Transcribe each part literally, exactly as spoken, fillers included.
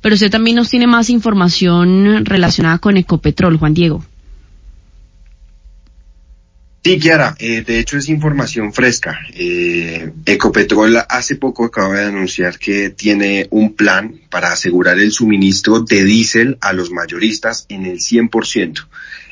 Pero usted también nos tiene más información relacionada con Ecopetrol, Juan Diego. Sí, Kiara, eh, de hecho es información fresca. Eh, Ecopetrol hace poco acaba de anunciar que tiene un plan para asegurar el suministro de diésel a los mayoristas en el cien por ciento.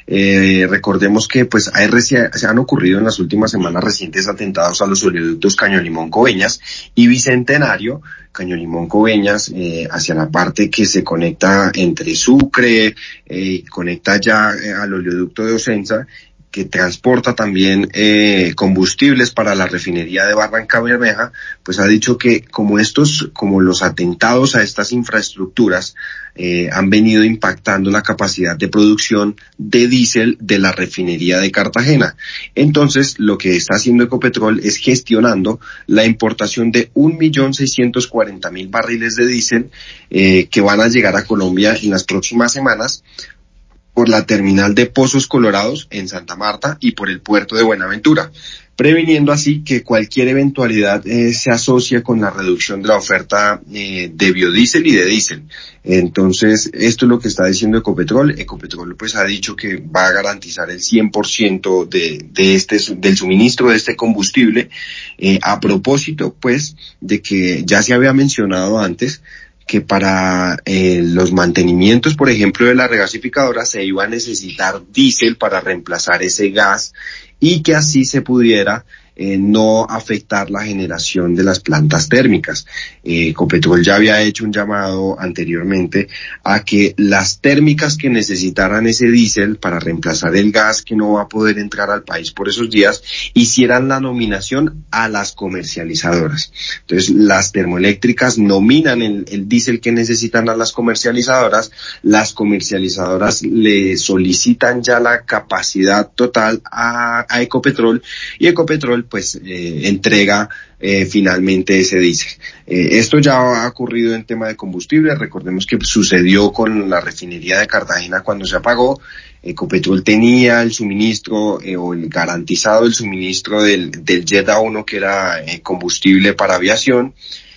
Eh, recordemos que pues hay reci- se han ocurrido en las últimas semanas recientes atentados a los oleoductos Caño Limón Coveñas y Bicentenario. Caño Limón Coveñas eh, hacia la parte que se conecta entre Sucre, eh, conecta ya eh, al oleoducto de Ocensa, que transporta también eh, combustibles para la refinería de Barranca Bermeja, pues ha dicho que como estos, como los atentados a estas infraestructuras eh, han venido impactando la capacidad de producción de diésel de la refinería de Cartagena. Entonces, lo que está haciendo Ecopetrol es gestionando la importación de un millón seiscientos cuarenta mil barriles de diésel eh, que van a llegar a Colombia en las próximas semanas, por la terminal de Pozos Colorados en Santa Marta y por el puerto de Buenaventura, previniendo así que cualquier eventualidad eh, se asocia con la reducción de la oferta eh, de biodiesel y de diésel. Entonces, esto es lo que está diciendo Ecopetrol. Ecopetrol pues ha dicho que va a garantizar el cien por ciento de, de este, del suministro de este combustible, eh, a propósito pues de que ya se había mencionado antes que para eh, los mantenimientos, por ejemplo, de la regasificadora se iba a necesitar diésel para reemplazar ese gas y que así se pudiera eh, no afectar la generación de las plantas térmicas. Eh, Ecopetrol ya había hecho un llamado anteriormente a que las térmicas que necesitaran ese diésel para reemplazar el gas que no va a poder entrar al país por esos días, hicieran la nominación a las comercializadoras. Entonces, las termoeléctricas nominan el, el diésel que necesitan a las comercializadoras, las comercializadoras le solicitan ya la capacidad total a, a Ecopetrol y Ecopetrol pues eh, entrega eh, finalmente ese diésel. Eh, esto ya ha ocurrido en tema de combustible. Recordemos que sucedió con la refinería de Cartagena cuando se apagó. Ecopetrol tenía el suministro eh, o el garantizado el suministro del, del Jet A uno, que era eh, combustible para aviación,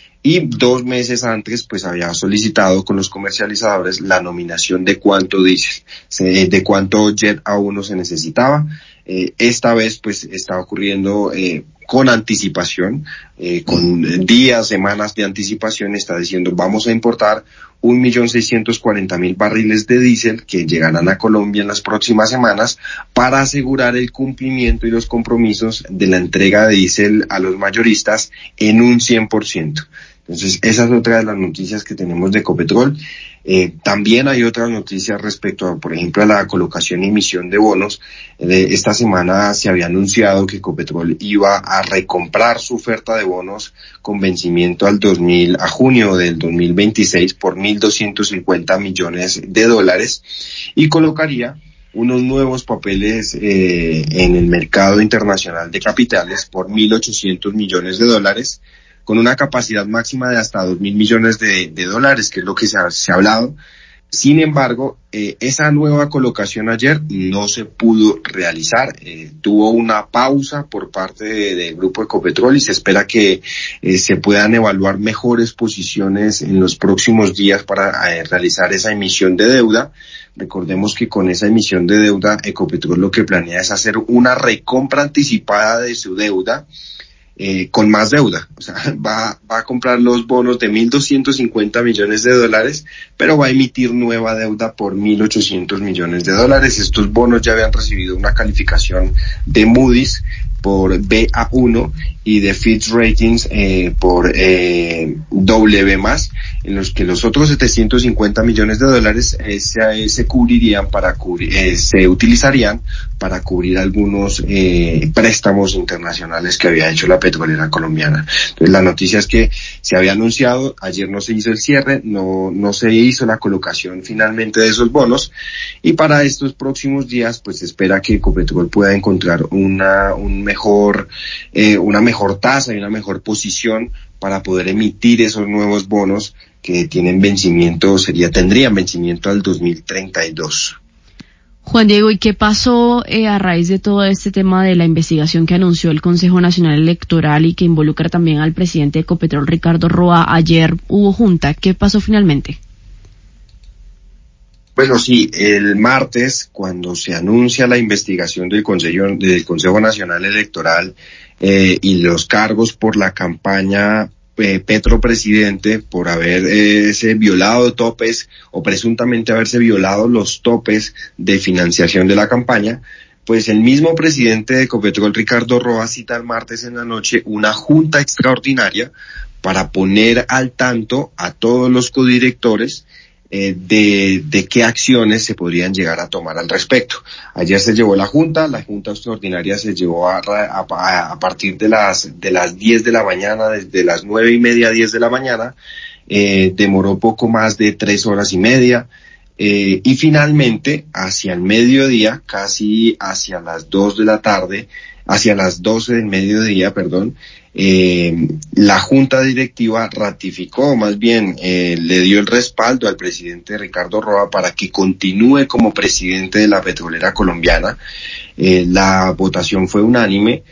y dos meses antes pues había solicitado con los comercializadores la nominación de cuánto diésel, de cuánto Jet A uno se necesitaba. Eh, esta vez pues está ocurriendo eh, con anticipación, eh, con días, semanas de anticipación. Está diciendo vamos a importar un millón seiscientos cuarenta mil barriles de diésel que llegarán a Colombia en las próximas semanas para asegurar el cumplimiento y los compromisos de la entrega de diésel a los mayoristas en un cien por ciento. Entonces, esa es otra de las noticias que tenemos de Ecopetrol. Eh, también hay otras noticias respecto a, por ejemplo, a la colocación y emisión de bonos. Eh, esta semana se había anunciado que Ecopetrol iba a recomprar su oferta de bonos con vencimiento al dos mil, a junio del dos mil veintiséis por mil doscientos cincuenta millones de dólares y colocaría unos nuevos papeles eh, en el mercado internacional de capitales por mil ochocientos millones de dólares, con una capacidad máxima de hasta dos mil millones de, de dólares, que es lo que se ha, se ha hablado. Sin embargo, eh, esa nueva colocación ayer no se pudo realizar. Eh, tuvo una pausa por parte de, del Grupo Ecopetrol y se espera que eh, se puedan evaluar mejores posiciones en los próximos días para eh, realizar esa emisión de deuda. Recordemos que con esa emisión de deuda, Ecopetrol lo que planea es hacer una recompra anticipada de su deuda, Eh, con más deuda. O sea, va, va a comprar los bonos de mil doscientos cincuenta millones de dólares, pero va a emitir nueva deuda por mil ochocientos millones de dólares. Estos bonos ya habían recibido una calificación de Moody's por B A uno y de Fitch Ratings eh, por eh, W más, en los que los otros setecientos cincuenta millones de dólares eh, se, se cubrirían para cubrir, eh, se utilizarían para cubrir algunos eh, préstamos internacionales que había hecho la petrolera colombiana. Entonces, la noticia es que se había anunciado, ayer no se hizo el cierre, no, no se hizo la colocación finalmente de esos bonos, y para estos próximos días pues se espera que Ecopetrol pueda encontrar una, un mejor, eh, una mejor tasa y una mejor posición para poder emitir esos nuevos bonos que tienen vencimiento, sería, tendrían vencimiento al dos mil treinta y dos. Juan Diego, ¿y qué pasó eh, a raíz de todo este tema de la investigación que anunció el Consejo Nacional Electoral y que involucra también al presidente de Ecopetrol, Ricardo Roa? Ayer hubo junta. ¿Qué pasó finalmente? Bueno, sí, el martes, cuando se anuncia la investigación del Consejo, del Consejo Nacional Electoral eh, y los cargos por la campaña eh, Petro Presidente, por haberse eh, violado topes o presuntamente haberse violado los topes de financiación de la campaña, pues el mismo presidente de Ecopetrol, Ricardo Roa, cita el martes en la noche una junta extraordinaria para poner al tanto a todos los codirectores Eh, de, de qué acciones se podrían llegar a tomar al respecto. Ayer se llevó la junta, la junta extraordinaria se llevó a, a, a partir de las de las diez de la mañana, desde las nueve y media a diez de la mañana, eh, demoró poco más de tres horas y media, eh, y finalmente hacia el mediodía, casi hacia las dos de la tarde, hacia las doce del mediodía, perdón, eh, la junta directiva ratificó, más bien eh, le dio el respaldo al presidente Ricardo Roa para que continúe como presidente de la petrolera colombiana. Eh, la votación fue unánime,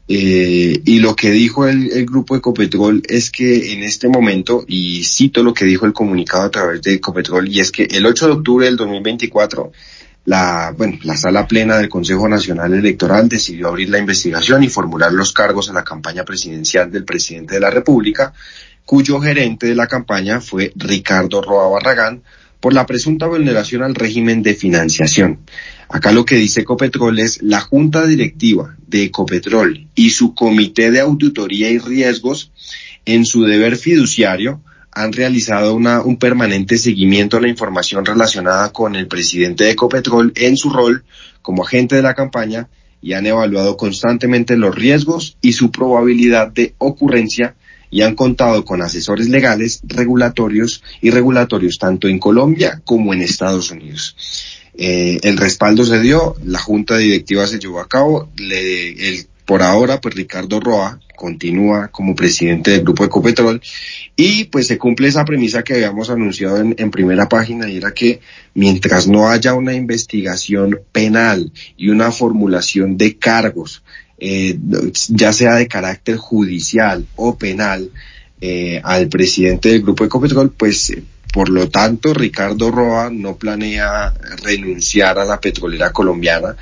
eh, y lo que dijo el, el grupo Ecopetrol es que en este momento, y cito lo que dijo el comunicado a través de Ecopetrol, y es que el ocho de octubre del dos mil veinticuatro La, bueno, la sala plena del Consejo Nacional Electoral decidió abrir la investigación y formular los cargos a la campaña presidencial del presidente de la República, cuyo gerente de la campaña fue Ricardo Roa Barragán, por la presunta vulneración al régimen de financiación. Acá lo que dice Ecopetrol es: la junta directiva de Ecopetrol y su comité de auditoría y riesgos, en su deber fiduciario, han realizado una, un permanente seguimiento a la información relacionada con el presidente de Ecopetrol en su rol como agente de la campaña y han evaluado constantemente los riesgos y su probabilidad de ocurrencia y han contado con asesores legales, regulatorios y regulatorios tanto en Colombia como en Estados Unidos. Eh, el respaldo se dio, la junta directiva se llevó a cabo, le, el, por ahora pues Ricardo Roa continúa como presidente del grupo Ecopetrol y pues se cumple esa premisa que habíamos anunciado en, en primera página, y era que mientras no haya una investigación penal y una formulación de cargos, eh, ya sea de carácter judicial o penal, eh, al presidente del grupo Ecopetrol, pues eh, por lo tanto Ricardo Roa no planea renunciar a la petrolera colombiana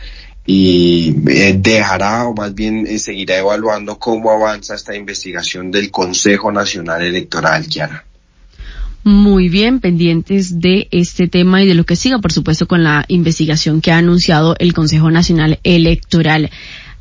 y eh, dejará, o más bien eh, seguirá evaluando cómo avanza esta investigación del Consejo Nacional Electoral, Kiara. Muy bien, pendientes de este tema y de lo que siga, por supuesto, con la investigación que ha anunciado el Consejo Nacional Electoral.